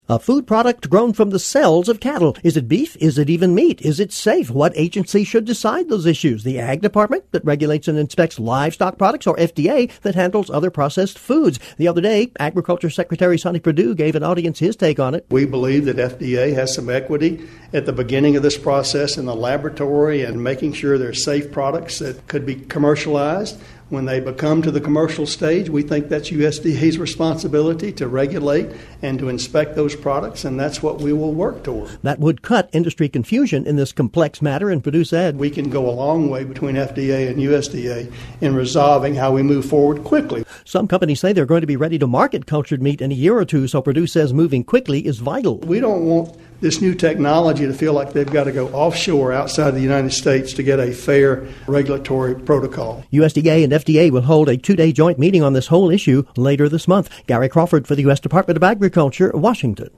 A food product grown from the cells of cattle. Is it beef? Is it even meat? Is it safe? What agency should decide those issues? The Ag Department that regulates and inspects livestock products, or FDA that handles other processed foods? The other day, Agriculture Secretary Sonny Perdue gave an audience his take on it. We believe that FDA has some equity at the beginning of this process in the laboratory and making sure they're safe products that could be commercialized. When they become to the commercial stage, we think that's USDA's responsibility to regulate and to inspect those products, and that's what we will work toward. That would cut industry confusion in this complex matter, and Perdue said, we can go a long way between FDA and USDA in resolving how we move forward quickly. Some companies say they're going to be ready to market cultured meat in a year or two, so Perdue says moving quickly is vital. We don't want this new technology to feel like they've got to go offshore outside of the United States to get a fair regulatory protocol. USDA and FDA will hold a 2-day joint meeting on this whole issue later this month. Gary Crawford for the U.S. Department of Agriculture, Washington.